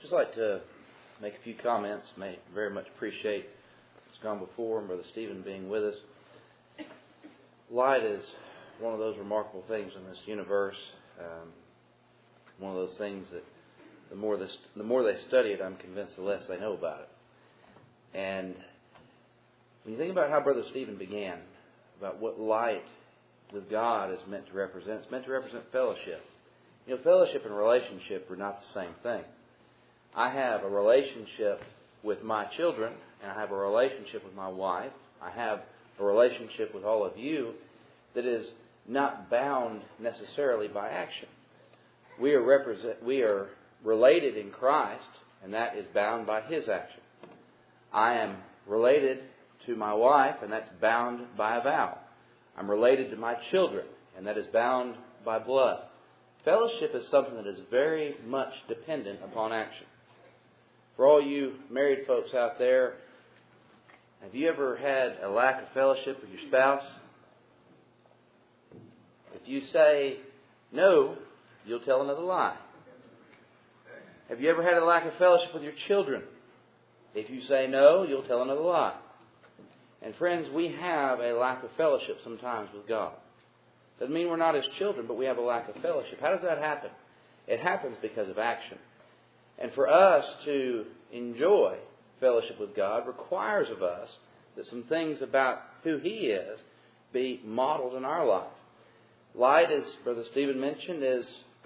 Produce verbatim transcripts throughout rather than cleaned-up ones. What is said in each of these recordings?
Just like to make a few comments. May very much appreciate what's gone before and Brother Stephen being with us. Light is one of those remarkable things in this universe. Um, one of those things that the more this, the more they study it, I'm convinced the less they know about it. And when you think about how Brother Stephen began, about what light with God is meant to represent, it's meant to represent fellowship. You know, fellowship and relationship are not the same thing. I have a relationship with my children, and I have a relationship with my wife. I have a relationship with all of you that is not bound necessarily by action. We are represent, we are related in Christ, and that is bound by His action. I am related to my wife, and that's bound by a vow. I'm related to my children, and that is bound by blood. Fellowship is something that is very much dependent upon action. For all you married folks out there, have you ever had a lack of fellowship with your spouse? If you say no, you'll tell another lie. Have you ever had a lack of fellowship with your children? If you say no, you'll tell another lie. And friends, we have a lack of fellowship sometimes with God. Doesn't mean we're not His children, but we have a lack of fellowship. How does that happen? It happens because of action. And for us to enjoy fellowship with God requires of us that some things about who He is be modeled in our life. Light, as Brother Stephen mentioned, is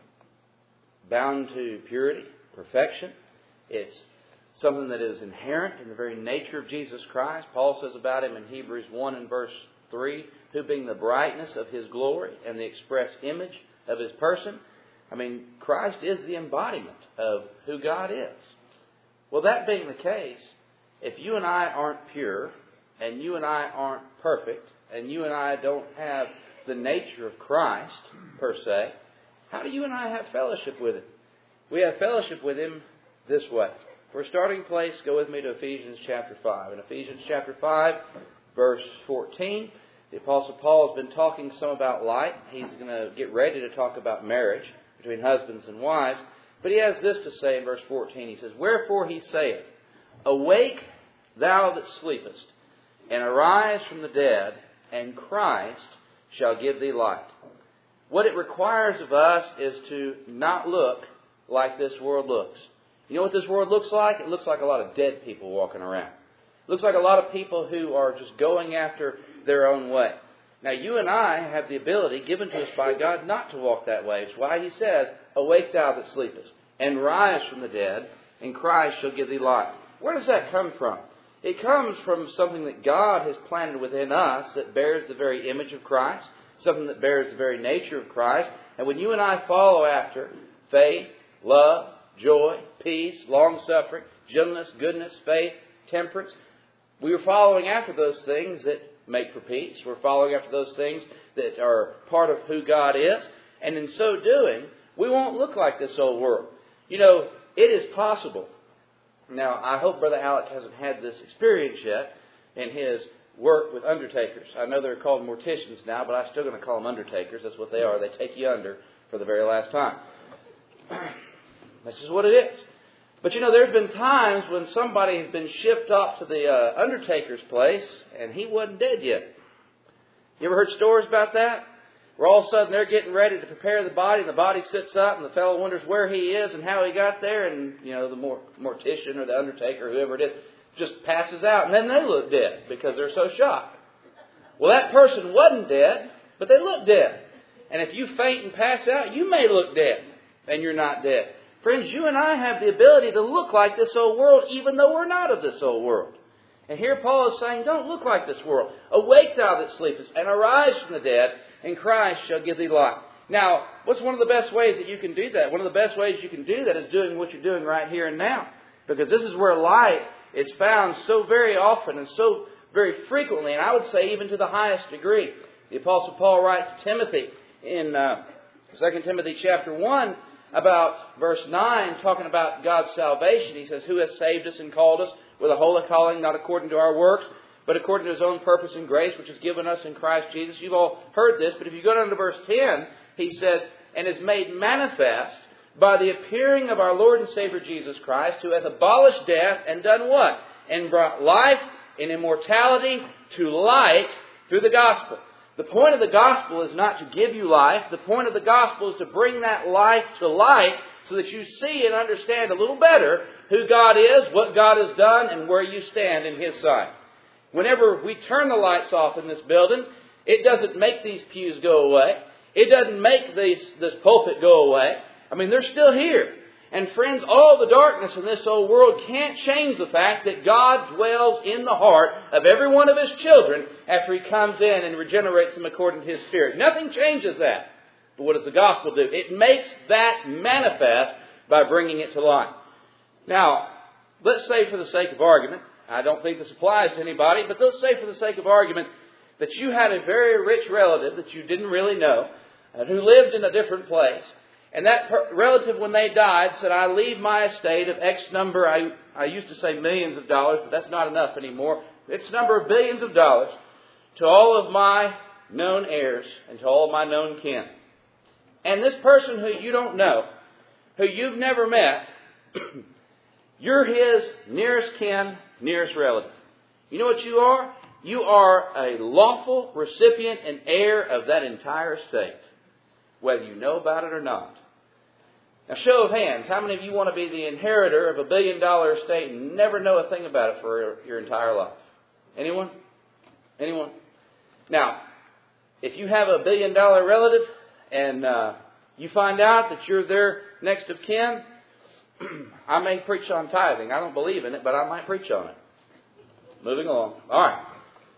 bound to purity, perfection. It's something that is inherent in the very nature of Jesus Christ. Paul says about Him in Hebrews one and verse three, who being the brightness of His glory and the express image of His person. I mean, Christ is the embodiment of who God is. Well, that being the case, if you and I aren't pure, and you and I aren't perfect, and you and I don't have the nature of Christ, per se, how do you and I have fellowship with Him? We have fellowship with Him this way. For a starting place, go with me to Ephesians chapter five. In Ephesians chapter five, verse fourteen, the Apostle Paul has been talking some about light. He's going to get ready to talk about marriage between husbands and wives. But he has this to say in verse fourteen. He says, "Wherefore he saith, Awake, thou that sleepest, and arise from the dead, and Christ shall give thee light." What it requires of us is to not look like this world looks. You know what this world looks like? It looks like a lot of dead people walking around. It looks like a lot of people who are just going after their own way. Now, you and I have the ability given to us by God not to walk that way. It's why He says, "Awake thou that sleepest, and rise from the dead, and Christ shall give thee light." Where does that come from? It comes from something that God has planted within us that bears the very image of Christ, something that bears the very nature of Christ. And when you and I follow after faith, love, joy, peace, long-suffering, gentleness, goodness, faith, temperance, we are following after those things that make for peace. We're following after those things that are part of who God is. And in so doing, we won't look like this old world. You know, it is possible. Now, I hope Brother Alec hasn't had this experience yet in his work with undertakers. I know they're called morticians now, but I'm still going to call them undertakers. That's what they are. They take you under for the very last time. This is what it is. But you know, there's been times when somebody has been shipped off to the uh, undertaker's place and he wasn't dead yet. You ever heard stories about that? Where all of a sudden they're getting ready to prepare the body, and the body sits up, and the fellow wonders where he is and how he got there, and you know, the mor- mortician or the undertaker, whoever it is, just passes out, and then they look dead because they're so shocked. Well, that person wasn't dead, but they look dead. And if you faint and pass out, you may look dead, and you're not dead. Friends, you and I have the ability to look like this old world, even though we're not of this old world. And here Paul is saying, don't look like this world. Awake thou that sleepest, and arise from the dead, and Christ shall give thee light. Now, what's one of the best ways that you can do that? One of the best ways you can do that is doing what you're doing right here and now. Because this is where light is found so very often and so very frequently, and I would say even to the highest degree. The Apostle Paul writes to Timothy in uh, Second Timothy chapter one, about verse nine, talking about God's salvation. He says, "Who has saved us and called us with a holy calling, not according to our works, but according to His own purpose and grace, which is given us in Christ Jesus." You've all heard this, but if you go down to verse ten, he says, "And is made manifest by the appearing of our Lord and Savior Jesus Christ, who hath abolished death and done what? And brought life and immortality to light through the gospel. The point of the gospel is not to give you life. The point of the gospel is to bring that life to light so that you see and understand a little better who God is, what God has done, and where you stand in His sight. Whenever we turn the lights off in this building, it doesn't make these pews go away. It doesn't make this, this pulpit go away. I mean, they're still here. And friends, all the darkness in this old world can't change the fact that God dwells in the heart of every one of His children after He comes in and regenerates them according to His Spirit. Nothing changes that. But what does the gospel do? It makes that manifest by bringing it to light. Now, let's say for the sake of argument, I don't think this applies to anybody, but let's say for the sake of argument that you had a very rich relative that you didn't really know and who lived in a different place. And that per- relative, when they died, said, I leave my estate of X number, I, I used to say millions of dollars, but that's not enough anymore. It's a number of billions of dollars to all of my known heirs and to all of my known kin. And this person who you don't know, who you've never met, you're his nearest kin, nearest relative. You know what you are? You are a lawful recipient and heir of that entire estate, whether you know about it or not. Now, show of hands, how many of you want to be the inheritor of a billion dollar estate and never know a thing about it for your entire life? Anyone? Anyone? Now, if you have a billion dollar relative and uh, you find out that you're their next of kin, I may preach on tithing. I don't believe in it, but I might preach on it. Moving along. All right.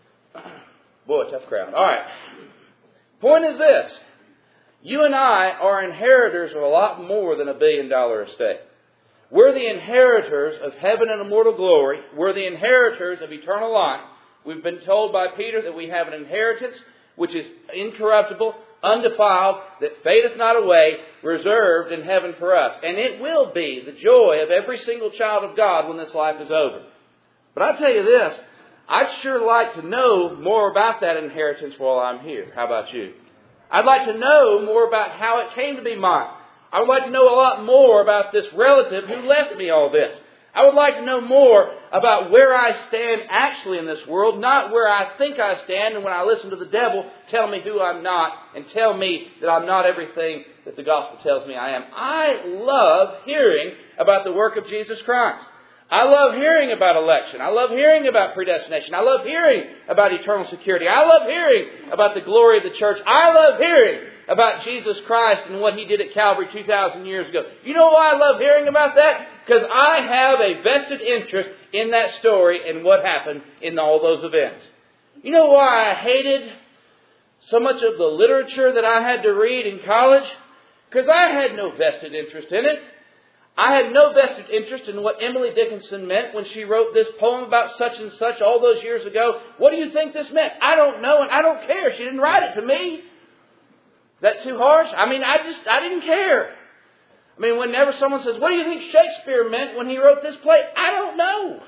Boy, tough crowd. All right. Point is this. You and I are inheritors of a lot more than a billion dollar estate. We're the inheritors of heaven and immortal glory. We're the inheritors of eternal life. We've been told by Peter that we have an inheritance which is incorruptible, undefiled, that fadeth not away, reserved in heaven for us. And it will be the joy of every single child of God when this life is over. But I'll tell you this, I'd sure like to know more about that inheritance while I'm here. How about you? I'd like to know more about how it came to be mine. I would like to know a lot more about this relative who left me all this. I would like to know more about where I stand actually in this world, not where I think I stand, and when I listen to the devil tell me who I'm not and tell me that I'm not everything that the gospel tells me I am. I love hearing about the work of Jesus Christ. I love hearing about election. I love hearing about predestination. I love hearing about eternal security. I love hearing about the glory of the church. I love hearing about Jesus Christ and what He did at Calvary two thousand years ago. You know why I love hearing about that? Because I have a vested interest in that story and what happened in all those events. You know why I hated so much of the literature that I had to read in college? Because I had no vested interest in it. I had no vested interest in what Emily Dickinson meant when she wrote this poem about such and such all those years ago. What do you think this meant? I don't know, and I don't care. She didn't write it to me. Is that too harsh? I mean, I just, I didn't care. I mean, whenever someone says, what do you think Shakespeare meant when he wrote this play? I don't know.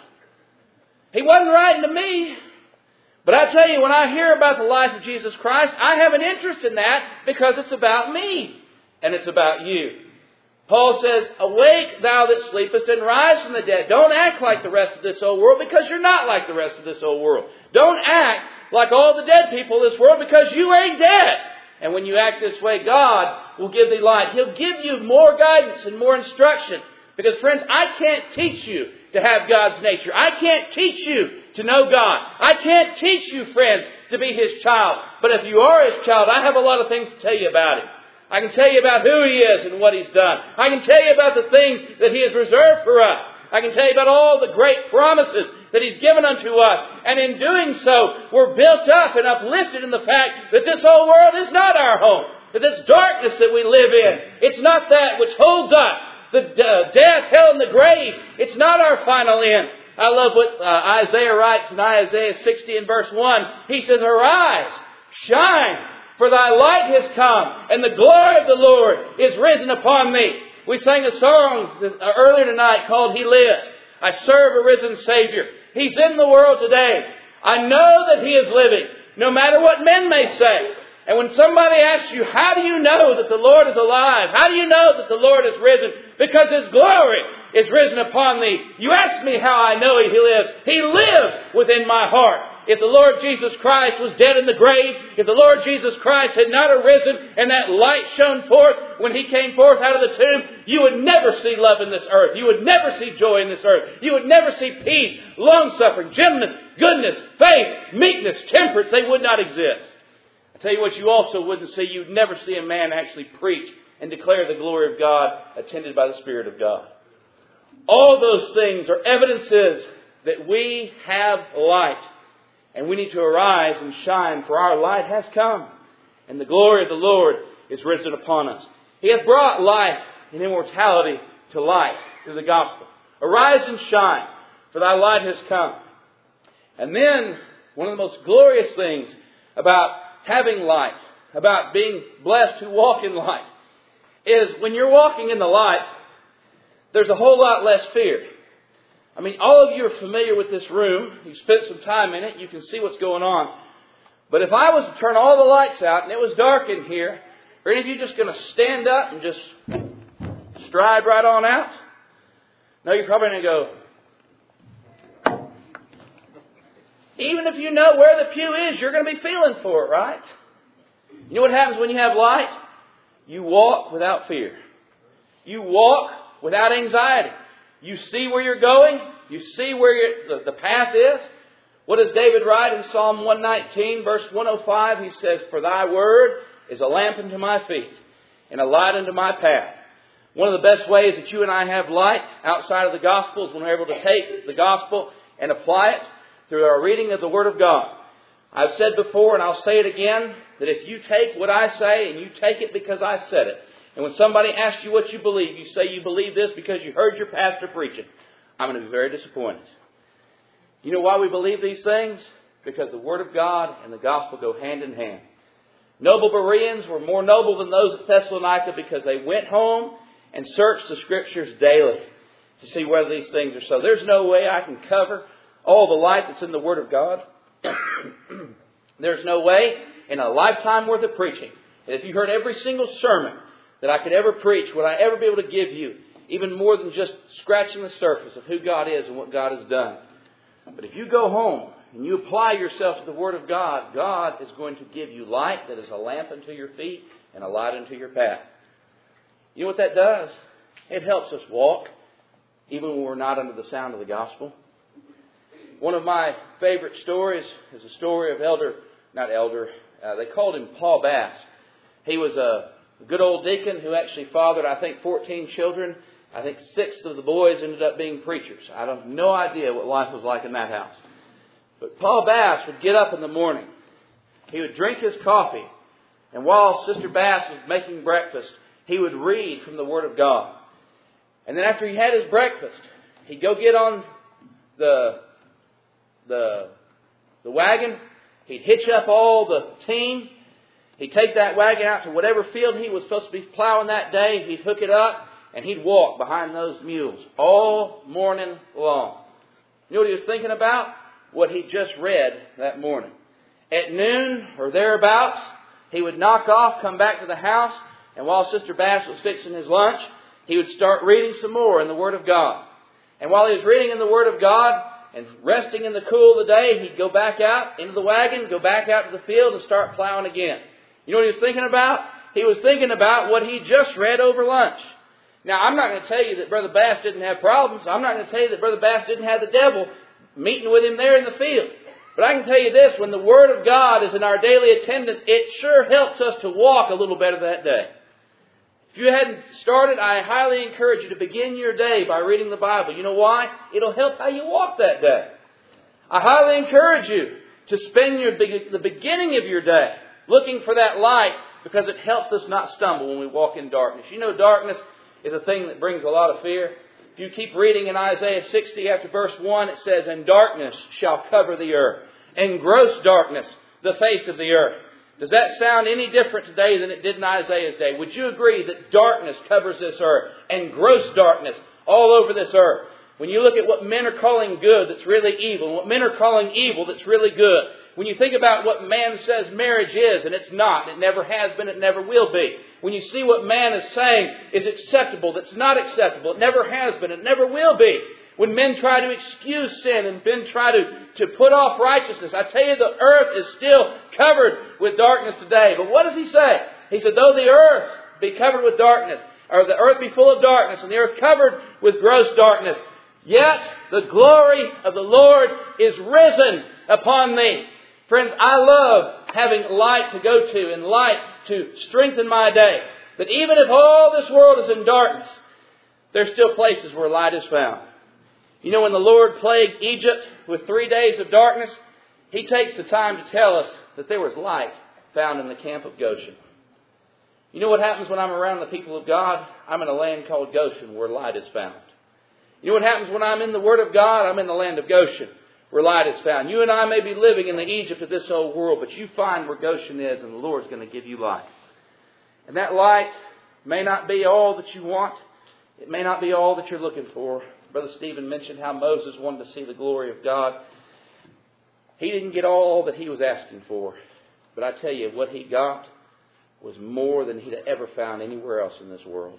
He wasn't writing to me. But I tell you, when I hear about the life of Jesus Christ, I have an interest in that because it's about me and it's about you. Paul says, awake thou that sleepest and rise from the dead. Don't act like the rest of this old world because you're not like the rest of this old world. Don't act like all the dead people of this world because you ain't dead. And when you act this way, God will give thee light. He'll give you more guidance and more instruction. Because friends, I can't teach you to have God's nature. I can't teach you to know God. I can't teach you, friends, to be His child. But if you are His child, I have a lot of things to tell you about Him. I can tell you about who He is and what He's done. I can tell you about the things that He has reserved for us. I can tell you about all the great promises that He's given unto us. And in doing so, we're built up and uplifted in the fact that this whole world is not our home. That this darkness that we live in, it's not that which holds us. The uh, death, hell, and the grave, it's not our final end. I love what uh, Isaiah writes in Isaiah sixty and verse one. He says, arise, shine, for thy light has come, and the glory of the Lord is risen upon thee. We sang a song earlier tonight called He Lives. I serve a risen Savior. He's in the world today. I know that He is living, no matter what men may say. And when somebody asks you, how do you know that the Lord is alive? How do you know that the Lord is risen? Because His glory is risen upon thee. You ask me how I know He lives. He lives within my heart. If the Lord Jesus Christ was dead in the grave, if the Lord Jesus Christ had not arisen and that light shone forth when He came forth out of the tomb, you would never see love in this earth. You would never see joy in this earth. You would never see peace, long-suffering, gentleness, goodness, faith, meekness, temperance. They would not exist. I tell you what you also wouldn't see. You'd never see a man actually preach and declare the glory of God attended by the Spirit of God. All those things are evidences that we have light. And we need to arise and shine, for our light has come, and the glory of the Lord is risen upon us. He hath brought life and immortality to light through the gospel. Arise and shine, for thy light has come. And then, one of the most glorious things about having light, about being blessed to walk in light, is when you're walking in the light, there's a whole lot less fear. I mean, all of you are familiar with this room. You've spent some time in it. You can see what's going on. But if I was to turn all the lights out and it was dark in here, are any of you just going to stand up and just stride right on out? No, you're probably going to go. Even if you know where the pew is, you're going to be feeling for it, right? You know what happens when you have light? You walk without fear. You walk without anxiety. You see where you're going. You see where you're, the, the path is. What does David write in Psalm one nineteen, verse one oh five? He says, for thy word is a lamp unto my feet and a light unto my path. One of the best ways that you and I have light outside of the gospel is when we're able to take the gospel and apply it through our reading of the Word of God. I've said before, and I'll say it again, that if you take what I say and you take it because I said it, and when somebody asks you what you believe, you say you believe this because you heard your pastor preaching, I'm going to be very disappointed. You know why we believe these things? Because the Word of God and the gospel go hand in hand. Noble Bereans were more noble than those at Thessalonica because they went home and searched the Scriptures daily to see whether these things are so. There's no way I can cover all the light that's in the Word of God. There's no way in a lifetime worth of preaching that if you heard every single sermon that I could ever preach, would I ever be able to give you even more than just scratching the surface of who God is and what God has done. But if you go home and you apply yourself to the Word of God, God is going to give you light that is a lamp unto your feet and a light unto your path. You know what that does? It helps us walk even when we're not under the sound of the gospel. One of my favorite stories is a story of Elder, not Elder, uh, they called him Paul Bass. He was a good old deacon who actually fathered, I think, fourteen children. I think six of the boys ended up being preachers. I have no idea what life was like in that house. But Paul Bass would get up in the morning. He would drink his coffee. And while Sister Bass was making breakfast, he would read from the Word of God. And then after he had his breakfast, he'd go get on the, the, the wagon. He'd hitch up all the team. He'd take that wagon out to whatever field he was supposed to be plowing that day. He'd hook it up and he'd walk behind those mules all morning long. You know what he was thinking about? What he just read that morning. At noon or thereabouts, he would knock off, come back to the house, and while Sister Bass was fixing his lunch, he would start reading some more in the Word of God. And while he was reading in the Word of God and resting in the cool of the day, he'd go back out into the wagon, go back out to the field and start plowing again. You know what he was thinking about? He was thinking about what he just read over lunch. Now, I'm not going to tell you that Brother Bass didn't have problems. I'm not going to tell you that Brother Bass didn't have the devil meeting with him there in the field. But I can tell you this, when the Word of God is in our daily attendance, it sure helps us to walk a little better that day. If you hadn't started, I highly encourage you to begin your day by reading the Bible. You know why? It'll help how you walk that day. I highly encourage you to spend your, the beginning of your day looking for that light, because it helps us not stumble when we walk in darkness. You know, darkness is a thing that brings a lot of fear. If you keep reading in Isaiah sixty after verse one, it says, and darkness shall cover the earth, and gross darkness the face of the earth. Does that sound any different today than it did in Isaiah's day? Would you agree that darkness covers this earth, and gross darkness all over this earth? When you look at what men are calling good that's really evil, and what men are calling evil that's really good, When you think about what man says marriage is, and it's not, it never has been, it never will be. When you see what man is saying is acceptable, that's not acceptable, it never has been, it never will be. When men try to excuse sin and men try to, to put off righteousness, I tell you the earth is still covered with darkness today. But what does he say? He said, though the earth be covered with darkness, or the earth be full of darkness, and the earth covered with gross darkness, yet the glory of the Lord is risen upon thee. Friends, I love having light to go to and light to strengthen my day. That even if all this world is in darkness, there's still places where light is found. You know, when the Lord plagued Egypt with three days of darkness, He takes the time to tell us that there was light found in the camp of Goshen. You know what happens when I'm around the people of God? I'm in a land called Goshen where light is found. You know what happens when I'm in the Word of God? I'm in the land of Goshen where light is found. You and I may be living in the Egypt of this old world, but you find where Goshen is and the Lord's going to give you light. And that light may not be all that you want. It may not be all that you're looking for. Brother Stephen mentioned how Moses wanted to see the glory of God. He didn't get all that he was asking for. But I tell you, what he got was more than he'd ever found anywhere else in this world.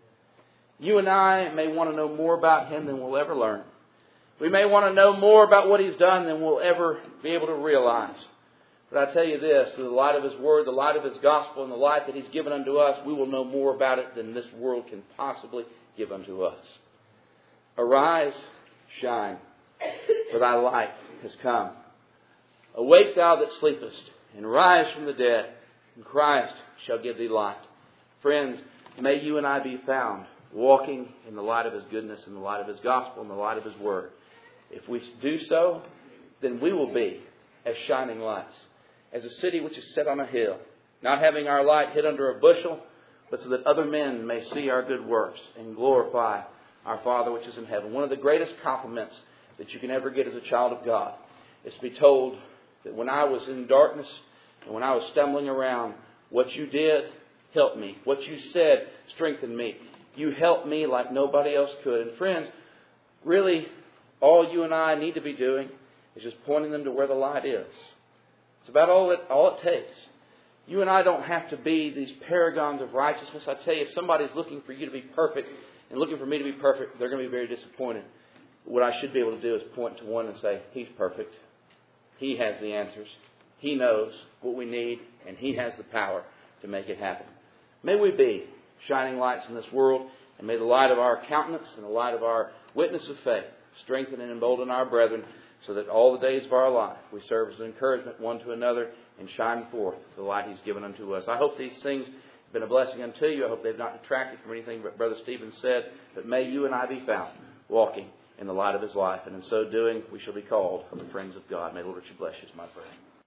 You and I may want to know more about Him than we'll ever learn. We may want to know more about what He's done than we'll ever be able to realize. But I tell you this, through the light of His Word, the light of His gospel, and the light that He's given unto us, we will know more about it than this world can possibly give unto us. Arise, shine, for thy light has come. Awake thou that sleepest, and rise from the dead, and Christ shall give thee light. Friends, may you and I be found walking in the light of His goodness, in the light of His gospel, in the light of His Word. If we do so, then we will be as shining lights, as a city which is set on a hill, not having our light hid under a bushel, but so that other men may see our good works and glorify our Father which is in heaven. One of the greatest compliments that you can ever get as a child of God is to be told that when I was in darkness and when I was stumbling around, what you did helped me. What you said strengthened me. You helped me like nobody else could. And friends, really, all you and I need to be doing is just pointing them to where the light is. It's about all it, all it takes. You and I don't have to be these paragons of righteousness. I tell you, if somebody's looking for you to be perfect and looking for me to be perfect, they're going to be very disappointed. What I should be able to do is point to one and say, He's perfect. He has the answers. He knows what we need, and He has the power to make it happen. May we be shining lights in this world, and may the light of our countenance and the light of our witness of faith strengthen and embolden our brethren, so that all the days of our life we serve as an encouragement one to another and shine forth the light He's given unto us. I hope these things have been a blessing unto you. I hope they've not detracted from anything but Brother Stephen said. But may you and I be found walking in the light of His life. And in so doing, we shall be called the friends of God. May the Lord bless you, my friend.